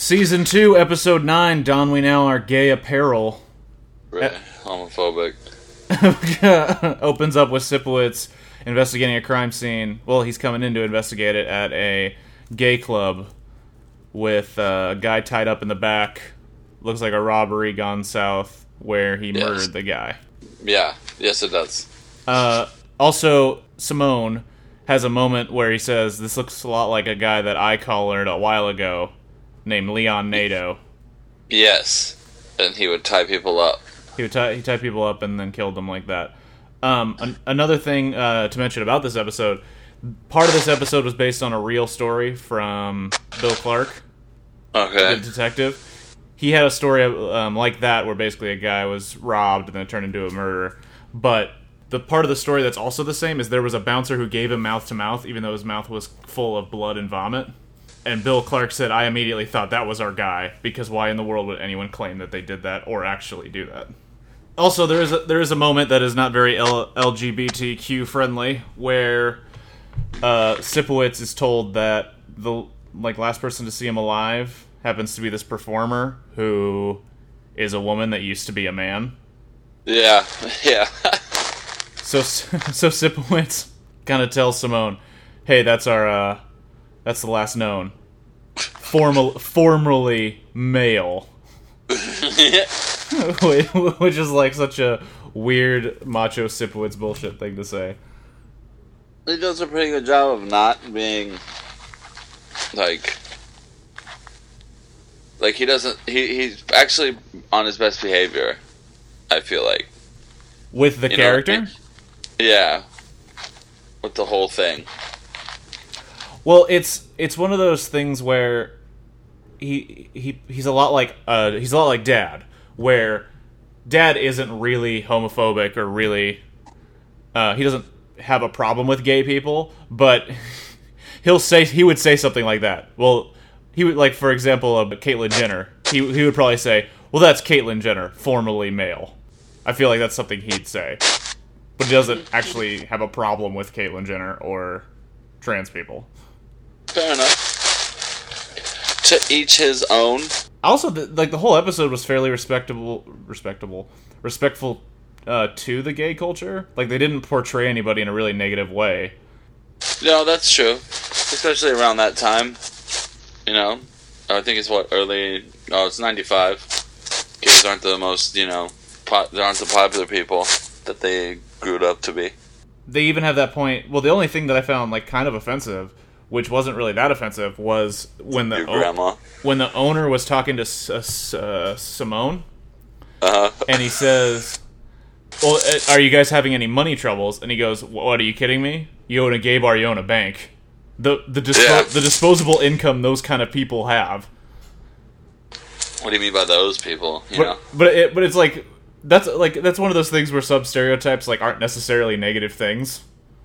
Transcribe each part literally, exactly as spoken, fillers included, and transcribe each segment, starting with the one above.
Season two, Episode nine, Don We Now Are Gay Apparel. Right. Homophobic. Opens up with Sipowicz investigating a crime scene. Well, he's coming in to investigate it at a gay club with a guy tied up in the back. Looks like a robbery gone south where he yes. murdered the guy. Yeah, yes it does. Uh, also, Simone has a moment where he says, this looks a lot like a guy that I collared a while ago named Leon Nadeau. Yes, and he would tie people up. He would tie, he tied people up and then killed them like that. Um, an- another thing uh, to mention about this episode, part of this episode was based on a real story from Bill Clark, okay. the detective. He had a story um, like that where basically a guy was robbed and then turned into a murderer. But the part of the story that's also the same is there was a bouncer who gave him mouth-to-mouth even though his mouth was full of blood and vomit. And Bill Clark said, I immediately thought that was our guy, because why in the world would anyone claim that they did that or actually do that? Also, there is a, there is a moment that is not very L- L G B T Q friendly, where uh, Sipowicz is told that the like last person to see him alive happens to be this performer who is a woman that used to be a man. Yeah, yeah. so so Sipowicz kind of tells Simone, hey, that's our, uh, that's the last known. Formal, formerly male. Which is like such a weird macho Sipowicz bullshit thing to say. He does a pretty good job of not being like like he doesn't he, he's actually on his best behavior, I feel like. With the you character? Know, yeah. With the whole thing. Well, it's it's one of those things where he he he's a lot like uh he's a lot like Dad, where Dad isn't really homophobic or really uh he doesn't have a problem with gay people, but he'll say he would say something like that. Well, he would, like, for example, uh, Caitlyn Jenner. He he would probably say, "Well, that's Caitlyn Jenner, formerly male." I feel like that's something he'd say, but he doesn't actually have a problem with Caitlyn Jenner or trans people. Fair enough. To each his own. Also, the, like the whole episode was fairly respectable, respectable, respectful uh, to the gay culture. Like they didn't portray anybody in a really negative way. No, that's true. Especially around that time. You know, I think it's what early. Oh, it's ninety-five. Gays aren't the most, you know, po- they aren't the popular people that they grew up to be. They even have that point. Well, the only thing that I found like kind of offensive, which wasn't really that offensive, was when the Your grandma. O- when the owner was talking to S- uh, Simone, uh-huh. and he says, "Well, are you guys having any money troubles?" And he goes, "What? Are you kidding me? You own a gay bar, you own a bank. The the dispo- yeah. the disposable income those kind of people have." What do you mean by those people? You but, know, but it, but it's like that's like that's one of those things where sub stereotypes like aren't necessarily negative things.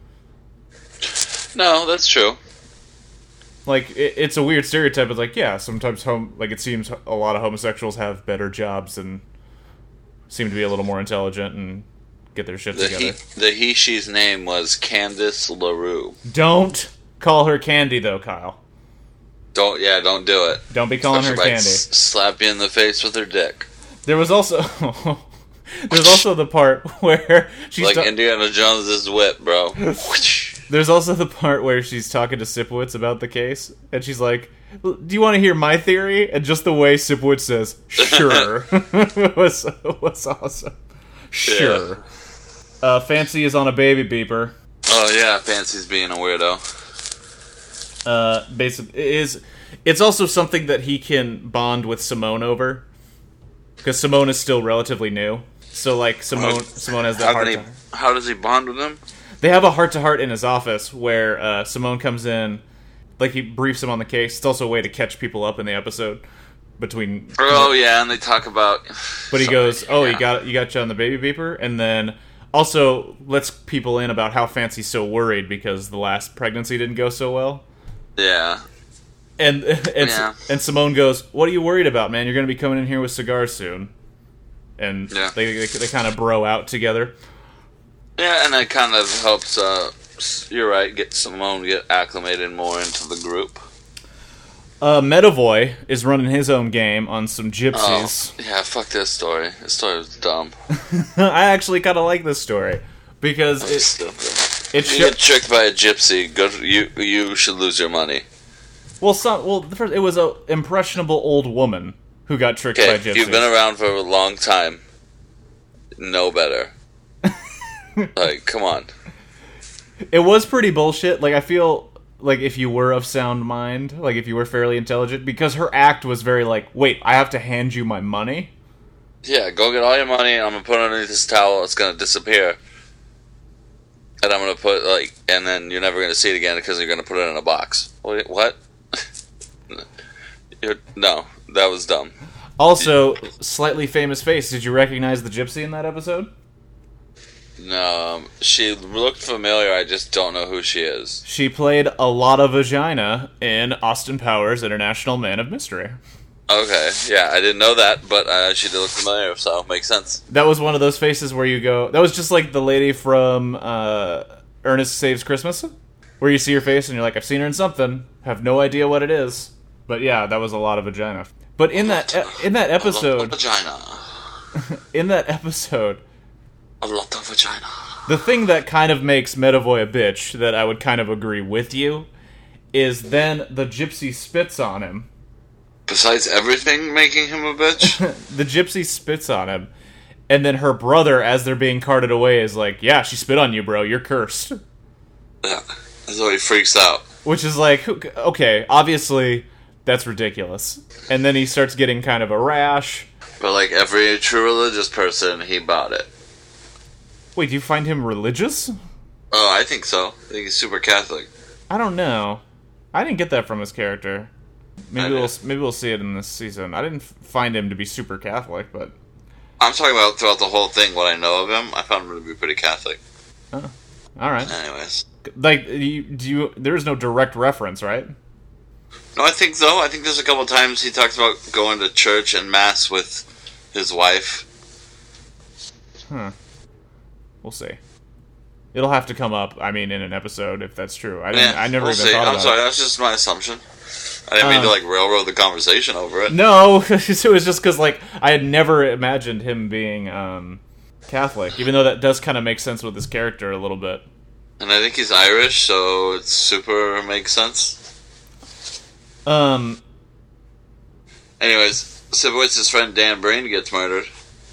No, that's true. Like, it, it's a weird stereotype. It's like, yeah, sometimes home, like it seems a lot of homosexuals have better jobs and seem to be a little more intelligent and get their shit the together. He, the he, she's name was Candice LaRue. Don't call her Candy, though, Kyle. Don't, yeah, don't do it. Don't be calling Especially her Candy. S- slap you in the face with her dick. There was also... There's also the part where she's... Like ta- Indiana Jones's whip, bro. There's also the part where she's talking to Sipowicz about the case, and she's like, "Do you want to hear my theory?" And just the way Sipowicz says, "Sure," was was awesome. Sure. Yeah. Uh, Fancy is on a baby beeper. Oh yeah, Fancy's being a weirdo. Uh, basically, it is it's also something that he can bond with Simone over, because Simone is still relatively new. So like Simone, Simone has that how heart. He, how does he bond with him? They have a heart-to-heart in his office where uh, Simone comes in, like he briefs him on the case. It's also a way to catch people up in the episode between. Oh yeah, and they talk about. But he goes, "Oh, yeah. you got you got you on the baby beeper," and then also lets people in about how Fancy's so worried because the last pregnancy didn't go so well. Yeah. And and yeah. and Simone goes, "What are you worried about, man? You're going to be coming in here with cigars soon." And yeah. they, they they kind of bro out together. Yeah, and that kind of helps, uh, you're right, get Simone get acclimated more into the group. Uh, Medavoy is running his own game on some gypsies. Oh, yeah, fuck this story. This story was dumb. I actually kind of like this story because it, Stupid. it You sho- get tricked by a gypsy. Go to, you you should lose your money. well, some well, the first, it was a impressionable old woman who got tricked Okay, by gypsies. you've been around for a long time. Know better. Like, come on. It was pretty bullshit. Like, I feel like if you were of sound mind, like if you were fairly intelligent, because her act was very like, wait, I have to hand you my money? Yeah, go get all your money, and I'm gonna put it underneath this towel. It's gonna disappear, and I'm gonna put like, and then you're never gonna see it again because you're gonna put it in a box. Wait, what? You're, no, that was dumb. Also, slightly famous face. Did you recognize the gypsy in that episode? No, um, she looked familiar. I just don't know who she is. She played a lot of vagina in Austin Powers' International Man of Mystery. Okay, yeah, I didn't know that, but uh, she did look familiar, so makes sense. That was one of those faces where you go... That was just like the lady from uh, Ernest Saves Christmas, where you see her face and you're like, I've seen her in something, have no idea what it is. But yeah, that was a lot of vagina. But in that in that A lot episode... of vagina. In that episode... A lot of vagina. The thing that kind of makes Medavoy a bitch, that I would kind of agree with you, is then the gypsy spits on him. Besides everything making him a bitch? The gypsy spits on him, and then her brother, as they're being carted away, is like, yeah, she spit on you, bro, you're cursed. Yeah, so he freaks out. Which is like, okay, obviously, that's ridiculous. And then he starts getting kind of a rash. But like every true religious person, he bought it. Wait, do you find him religious? Oh, I think so. I think he's super Catholic. I don't know. I didn't get that from his character. Maybe I we'll did. maybe we'll see it in this season. I didn't find him to be super Catholic, but I'm talking about throughout the whole thing, what I know of him, I found him to be pretty Catholic. oh, all right. Anyways. Like, you, do you? There is no direct reference, right? No, I think so. I think there's a couple times he talks about going to church and mass with his wife. Huh. We'll see. It'll have to come up. I mean, in an episode, if that's true. I didn't. Yeah, I never we'll even see. thought I'm about sorry, it. that's just my assumption. I didn't mean to Uh, like railroad the conversation over it. No, it was just because like I had never imagined him being um, Catholic, even though that does kind of make sense with his character a little bit. And I think he's Irish, so it super makes sense. Um. Anyways, Sibowitz's friend Dan Brain gets murdered.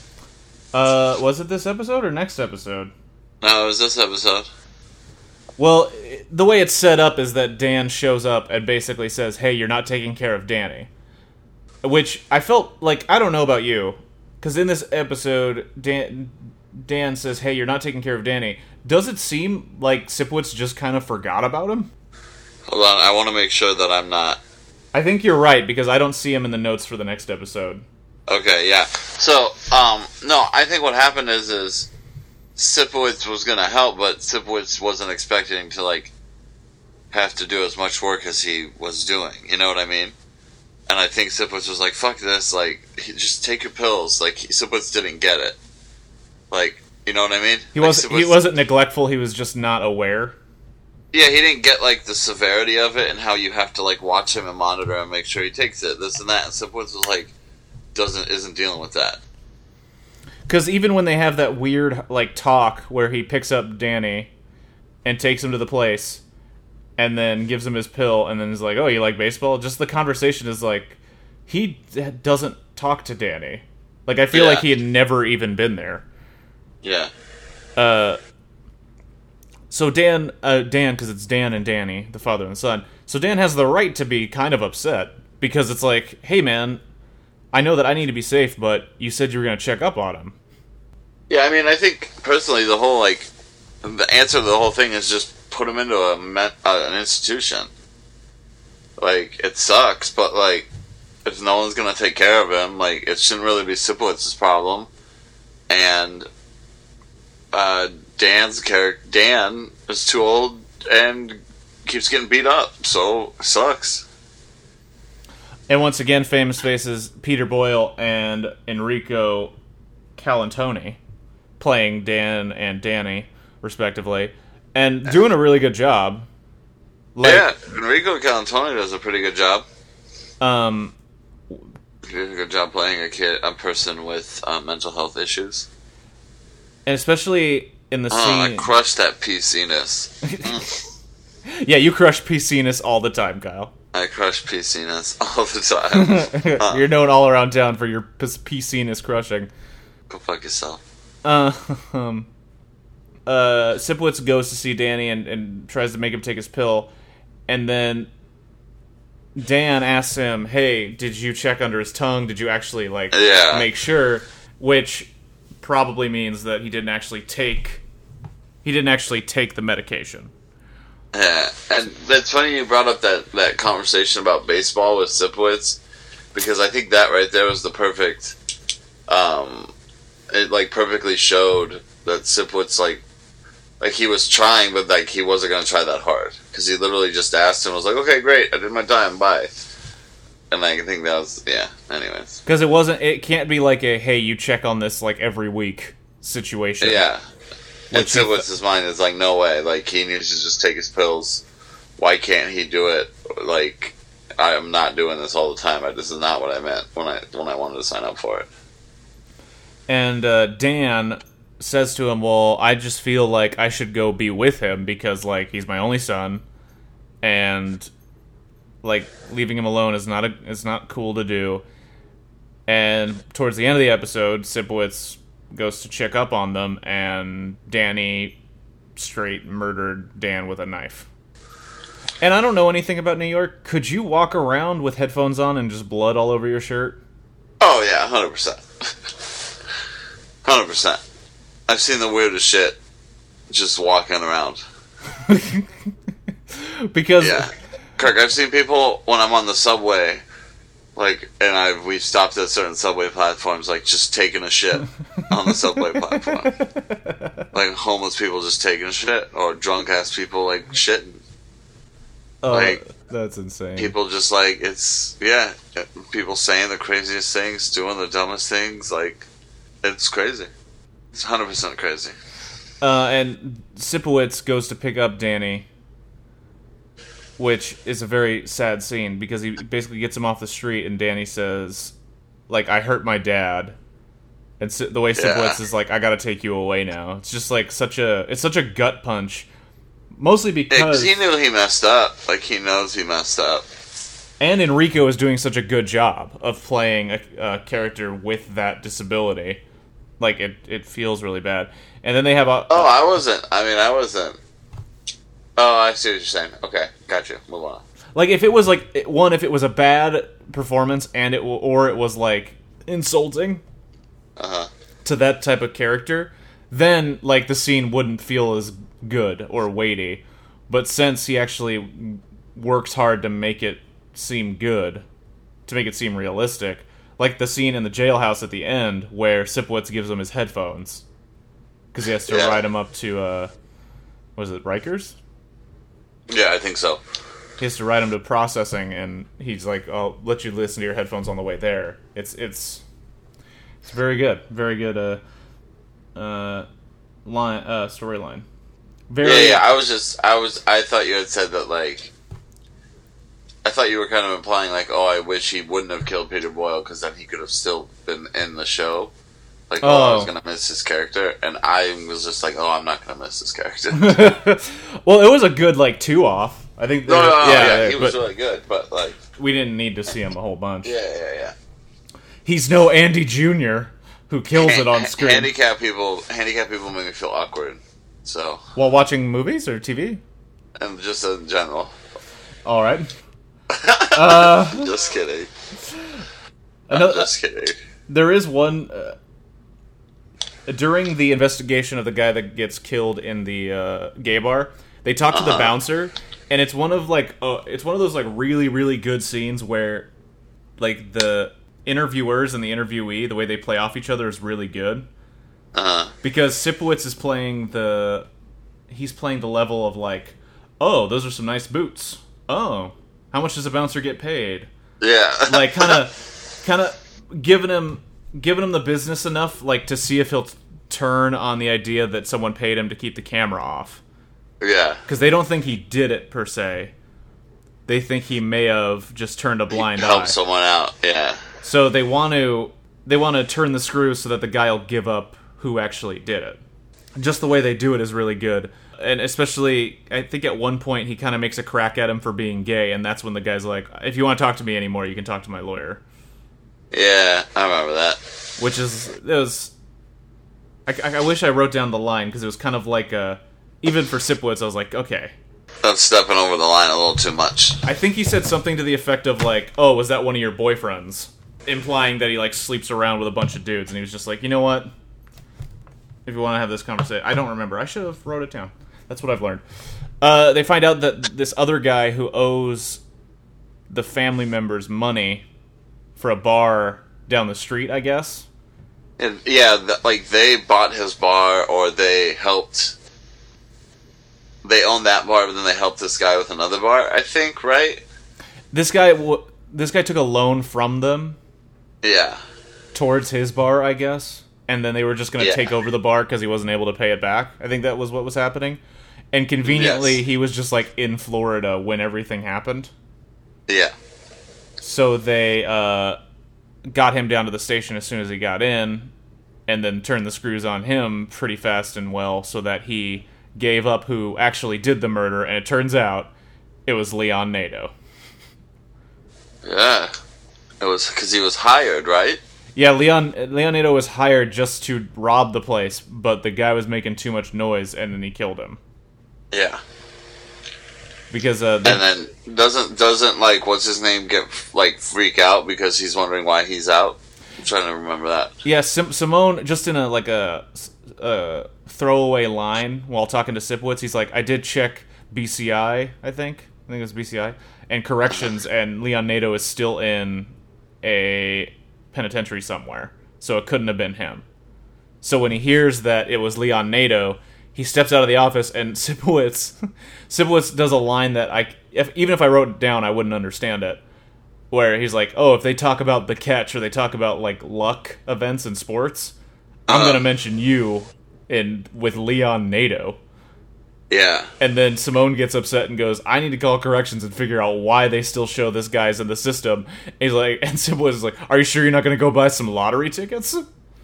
Uh. Was it this episode or next episode? No, it was this episode. Well, the way it's set up is that Dan shows up and basically says, "Hey, you're not taking care of Danny," which I felt like, I don't know about you, because in this episode, Dan Dan says, "Hey, you're not taking care of Danny." Does it seem like Sipowicz just kind of forgot about him? Hold on, I want to make sure that I'm not. I think you're right, because I don't see him in the notes for the next episode. Okay, yeah. So, um, no, I think what happened is, is Sipowicz was gonna help, but Sipowicz wasn't expecting to, like, have to do as much work as he was doing. You know what I mean? And I think Sipowicz was like, fuck this, like, just take your pills. Like, Sipowicz didn't get it. Like, you know what I mean? He Like, wasn't. He Sipowicz- wasn't neglectful. He was just not aware. Yeah, he didn't get, like, the severity of it and how you have to, like, watch him and monitor and make sure he takes it, this and that. And Sipowicz was like, doesn't, isn't dealing with that. Because even when they have that weird, like, talk where he picks up Danny and takes him to the place and then gives him his pill and then is like, oh, you like baseball? Just the conversation is like, he d- doesn't talk to Danny. Like, I feel Yeah. like he had never even been there. Yeah. Uh, so Dan, uh, Dan, because it's Dan and Danny, the father and son. So Dan has the right to be kind of upset because it's like, hey man, I know that I need to be safe, but you said you were going to check up on him. Yeah, I mean, I think, personally, the whole, like, the answer to the whole thing is just put him into a met, uh, an institution. Like, it sucks, but, like, if no one's gonna take care of him, like, it shouldn't really be Sipowitz's problem. And, uh, Dan's character, Dan, is too old and keeps getting beat up, so, it sucks. And once again, famous faces Peter Boyle and Enrico Calantoni playing Dan and Danny, respectively, and doing a really good job. Like, Yeah, Enrico Calantoni does a pretty good job. Um, You did a good job playing a kid, a person with uh, mental health issues. and especially in the Oh, I scene. crushed that P C-ness. Mm. Yeah, you crush P C-ness all the time, Kyle. I crush P C-ness all the time. Huh. You're known all around town for your P C-ness crushing. Go fuck yourself. Uh, um, uh, Sipowicz goes to see Danny and, and tries to make him take his pill, and then Dan asks him, "Hey, did you check under his tongue? Did you actually like Yeah. make sure?" Which probably means that he didn't actually take he didn't actually take the medication. Yeah, and it's funny you brought up that, that conversation about baseball with Sipowicz, because I think that right there was the perfect, um, it like perfectly showed that Sipowicz like, like he was trying, but like he wasn't going to try that hard, because he literally just asked him, was like, okay, great, I did my time, bye. And I think that was, yeah, anyways. Because it wasn't, it can't be like a, hey, you check on this like every week situation. Yeah. And Which he Sipowicz's mind is like, no way, like he needs to just take his pills. Why can't he do it? Like, I am not doing this all the time. I, this is not what I meant when I when I wanted to sign up for it. And uh, Dan says to him, well, I just feel like I should go be with him because, like, he's my only son, and, like, leaving him alone is not a, is not cool to do. And towards the end of the episode, Sipowicz goes to check up on them, and Danny straight murdered Dan with a knife. And I don't know anything about New York. Could you walk around with headphones on and just blood all over your shirt? Oh yeah, hundred percent, hundred percent. I've seen the weirdest shit just walking around. Because Yeah, Kirk, I've seen people when I'm on the subway, like, and I've we've stopped at certain subway platforms, like just taking a shit on the subway platform, like homeless people just taking a shit, or drunk ass people like shitting. oh, like, that's insane. People just like, it's, yeah, people saying the craziest things, doing the dumbest things, like, it's crazy. It's one hundred percent crazy. Uh, and Sipowicz goes to pick up Danny, which is a very sad scene because he basically gets him off the street, and Danny says, like, I hurt my dad. And si- the way Sipowicz Yeah. is like, I gotta take you away now. It's just like such a, it's such a gut punch. Mostly Yeah, 'cause because, he knew he messed up. Like, he knows he messed up. and Enrico is doing such a good job of playing a, a character with that disability. Like, it, it feels really bad. And then they have a... Oh, I wasn't, I mean, I wasn't. Oh, I see what you're saying. Okay, got you. Move on. Like, if it was, like, one, if it was a bad performance, and it w- or it was, like, insulting Uh-huh. to that type of character, then, like, the scene wouldn't feel as good or weighty. But since he actually works hard to make it seem good, to make it seem realistic, like the scene in the jailhouse at the end where Sipowicz gives him his headphones because he has to Yeah. ride him up to, uh, was it Rikers? Yeah, I think so. He has to ride him to processing, and he's like, "I'll let you listen to your headphones on the way there." It's it's it's very good, very good uh uh line uh storyline. Very Yeah, yeah, I was just, I was, I thought you had said that, like, I thought you were kind of implying, like, oh, I wish he wouldn't have killed Peter Boyle, because then he could have still been in the show. Like, oh, I was Oh. going to miss his character, and I was just like, oh, I'm not going to miss this character. well, it was a good like two off. I think. no, no, no, yeah, yeah, he was but really good, but, like, we didn't need to see him a whole bunch. yeah, yeah, yeah. He's no Andy Junior who kills it on screen Handicap people, handicap people make me feel awkward, so, while watching movies or T V. and just in general. All right. Uh, Just kidding. I'm another, just kidding. there is one uh, during the investigation of the guy that gets killed in the uh, gay bar. They talk to the Uh-huh. bouncer, and it's one of like uh, it's one of those like really really good scenes where like the interviewers and the interviewee, the way they play off each other is really good Uh-huh. because Sipowicz is playing the he's playing the level of like, oh, those are some nice boots. Oh, how much does a bouncer get paid? Yeah. Like kind of kind of giving him giving him the business enough like to see if he'll t- turn on the idea that someone paid him to keep the camera off, yeah. because they don't think he did it per se. they think he may have just turned a blind he eye. help someone out, yeah. So they want to they want to turn the screws so that the guy will give up who actually did it. Just the way they do it is really good. And especially, I think at one point he kind of makes a crack at him for being gay, and that's when the guy's like, if you want to talk to me anymore, you can talk to my lawyer. Yeah, I remember that. Which is, it was, I, I wish I wrote down the line, because it was kind of like a, even for Sipowicz, I was like, okay. That's stepping over the line a little too much. I think he said something to the effect of like, oh, was that one of your boyfriends? Implying that he like sleeps around with a bunch of dudes, and he was just like, you know what? If you want to have this conversation, I don't remember. I should have wrote it down. That's what I've learned. Uh, they find out that this other guy who owes the family members money for a bar down the street, I guess. And yeah, the, like they bought his bar, or they helped. They owned that bar, but then they helped this guy with another bar. I think, right? This guy, w- this guy took a loan from them. Yeah. Towards his bar, I guess. And then they were just going to Yeah. take over the bar because he wasn't able to pay it back. I think that was what was happening. And conveniently, Yes. he was just like in Florida when everything happened. Yeah. So they uh, got him down to the station as soon as he got in, and then turned the screws on him pretty fast and well, so that he gave up who actually did the murder. And it turns out it was Leon Nadeau. Yeah. It was because he was hired, right? Yeah, Leon Leon Nadeau was hired just to rob the place, but the guy was making too much noise, and then he killed him. Yeah. Because uh, they, And then doesn't doesn't like what's his name get like freak out because he's wondering why he's out. I'm trying to remember that. yeah, Sim- Simone just in a like a, a throwaway line while talking to Sipowicz, he's like, "I did check B C I, I think, I think it was B C I, and corrections, and Leon Nadeau is still in a penitentiary somewhere, so it couldn't have been him." So when he hears that it was Leon Nadeau, he steps out of the office, and Sipowicz, Sipowicz does a line that I, if, even if I wrote it down, I wouldn't understand it. Where he's like, "Oh, if they talk about the catch or they talk about like luck events in sports, I'm Uh-huh. gonna mention you in with Leon Nadeau." Yeah. And then Simone gets upset and goes, "I need to call corrections and figure out why they still show this guy's in the system." And he's like, and Sipowicz is like, "Are you sure you're not gonna go buy some lottery tickets?"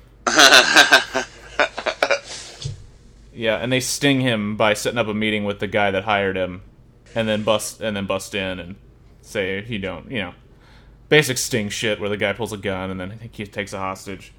Yeah, and they sting him by setting up a meeting with the guy that hired him, and then bust and then bust in and say he don't, you know, basic sting shit where the guy pulls a gun and then he takes a hostage.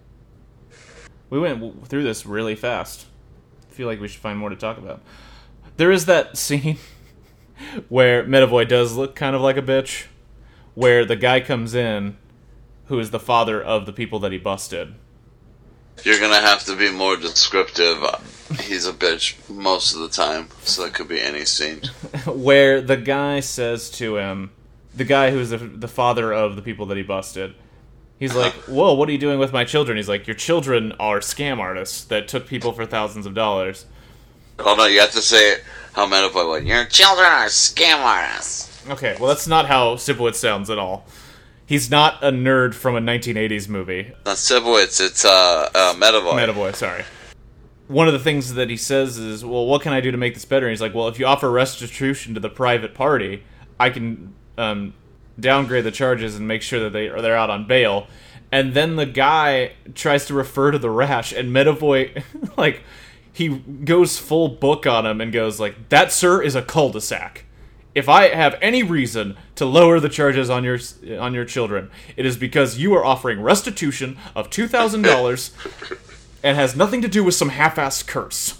We went w- through this really fast. I feel like we should find more to talk about. There is that scene where Medavoy does look kind of like a bitch, where the guy comes in who is the father of the people that he busted. You're gonna have to be more descriptive. He's a bitch most of the time, so that could be any scene. Where the guy says to him, the guy who's the, the father of the people that he busted, he's like, "Whoa, what are you doing with my children?" He's like, "Your children are scam artists that took people for thousands of dollars." Oh no, you have to say it how Metaboy would. Your children are scam artists. Okay, well that's not how Sipowicz sounds at all. He's not a nerd from a nineteen eighties movie. Not Sipowicz, it's uh, uh, Metaboy. Metaboy, sorry. One of the things that he says is, "Well, what can I do to make this better?" And he's like, "Well, if you offer restitution to the private party, I can um, downgrade the charges and make sure that they are they're out on bail." And then the guy tries to refer to the rash, and Medavoy, like, he goes full book on him and goes like, "That, sir, is a cul-de-sac. If I have any reason to lower the charges on your on your children, it is because you are offering restitution of two thousand dollars and has nothing to do with some half-assed curse."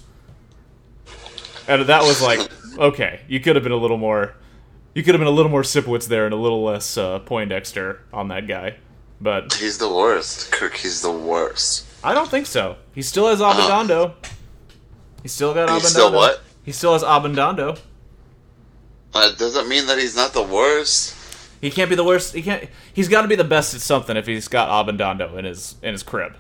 And that was like, okay, you could have been a little more, you could have been a little more Sipowicz there and a little less uh, Poindexter on that guy. But He's the worst. Kirk, he's the worst. I don't think so. He still has Abendando. He still got Abendando. He's still what? He still has Abendando. That doesn't mean that he's not the worst. He can't be the worst. He can't. He's got to be the best at something if he's got Abendando in his in his crib.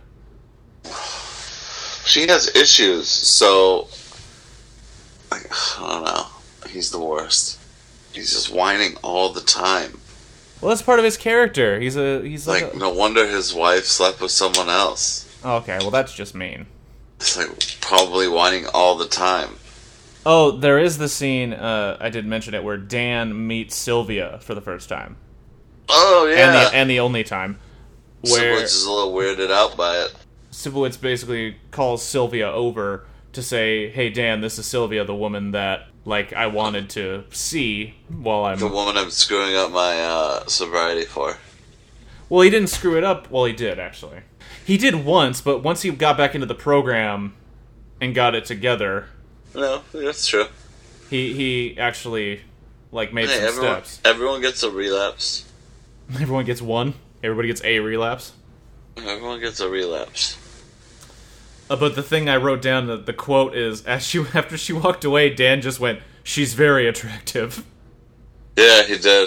She has issues, so like, I don't know. He's the worst. He's just whining all the time. Well, that's part of his character. He's a he's like. Like, a, no wonder his wife slept with someone else. okay, well that's just mean. It's like probably whining all the time. Oh, there is the scene, uh, I did mention it, where Dan meets Sylvia for the first time. Oh, yeah. And the, and the only time. Where Sibowicz is a little weirded out by it. Sibowicz basically calls Sylvia over to say, hey, Dan, this is Sylvia, the woman that, like, I wanted to see while I'm... The woman I'm screwing up my uh, sobriety for. Well, he didn't screw it up. Well, he did, actually. He did once, but once he got back into the program and got it together... No, that's true. He he actually, like, made hey, some everyone, steps. Everyone gets a relapse. Everyone gets one. Everybody gets a relapse. Everyone gets a relapse. Uh, but the thing I wrote down, the, the quote is, as she after she walked away, Dan just went, she's very attractive. Yeah, he did.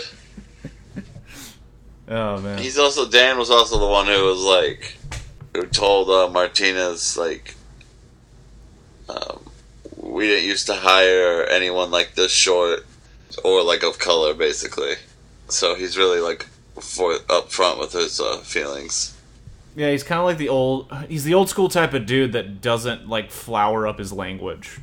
Oh, man. He's also, Dan was also the one who was, like, who told uh, Martinez, like, um... we didn't used to hire anyone like this short or like of color, basically. So he's really like for up front with his uh, feelings. Yeah, he's kind of like the old. He's the old school type of dude that doesn't like flower up his language.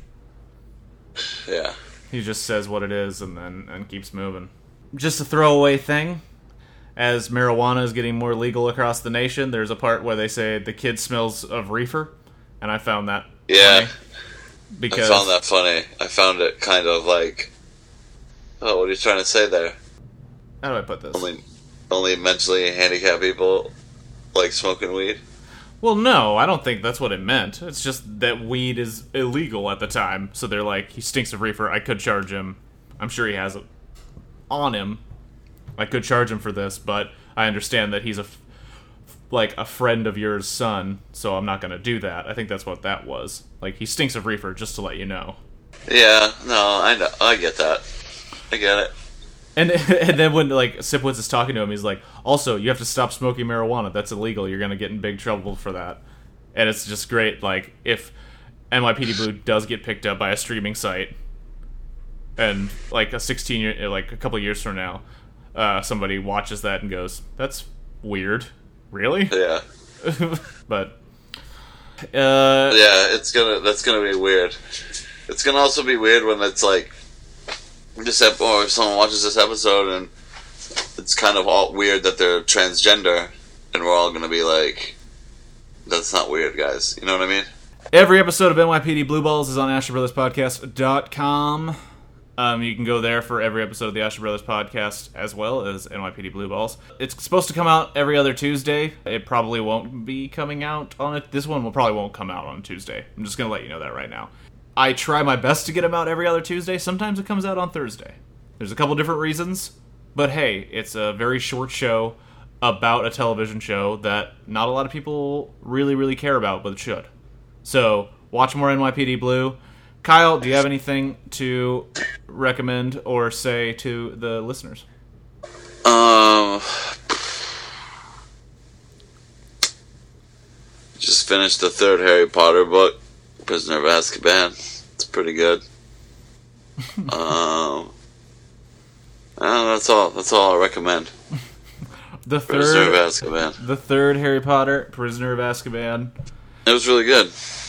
Yeah, he just says what it is and then and keeps moving. Just a throwaway thing. As marijuana is getting more legal across the nation, there's a part where they say the kid smells of reefer, and I found that yeah. funny. Because I found that funny. I found it kind of like, oh, what are you trying to say there? How do I put this? Only, only mentally handicapped people like smoking weed? Well, no, I don't think that's what it meant. It's just that weed is illegal at the time, so they're like, he stinks of reefer, I could charge him. I'm sure he has it on him. I could charge him for this, but I understand that he's a, like, a friend of yours son, so I'm not going to do that. I think that's what that was. Like, he stinks of reefer, just to let you know. Yeah, no, I know, I get that. I get it. And and then when, like, Sipowicz is talking to him, he's like, also, you have to stop smoking marijuana. That's illegal. You're going to get in big trouble for that. And it's just great, like, if N Y P D Blue does get picked up by a streaming site, and, like, a sixteen year, like, a couple years from now, uh, somebody watches that and goes, that's weird. Really? Yeah. But, uh... yeah, it's gonna, that's gonna be weird. It's gonna also be weird when it's, like, this ep- or if someone watches this episode and it's kind of all weird that they're transgender, and we're all gonna be like, that's not weird, guys. You know what I mean? Every episode of N Y P D Blue Balls is on Asher Brothers Podcast dot com. Um, you can go there for every episode of the Asher Brothers Podcast, as well as N Y P D Blue Balls. It's supposed to come out every other Tuesday. It probably won't be coming out on it. This one will probably won't come out on Tuesday. I'm just going to let you know that right now. I try my best to get them out every other Tuesday. Sometimes it comes out on Thursday. There's a couple different reasons, but hey, it's a very short show about a television show that not a lot of people really, really care about, but it should. So, watch more N Y P D Blue. Kyle, do you have anything to recommend or say to the listeners? Um, just finished the third Harry Potter book, Prisoner of Azkaban. It's pretty good. um, uh, that's all. That's all I recommend. The third Prisoner of Azkaban. The third Harry Potter, Prisoner of Azkaban. It was really good.